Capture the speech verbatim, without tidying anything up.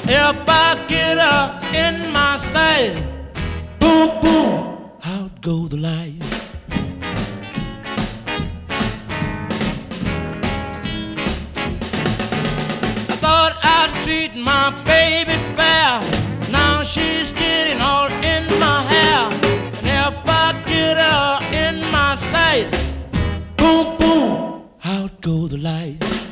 If I get her in my sight, boom, boom, out go the light. I thought I'd treat my baby fair. Now she's getting all in my hair. And if I get her in my sight, boom, boom, out go the light.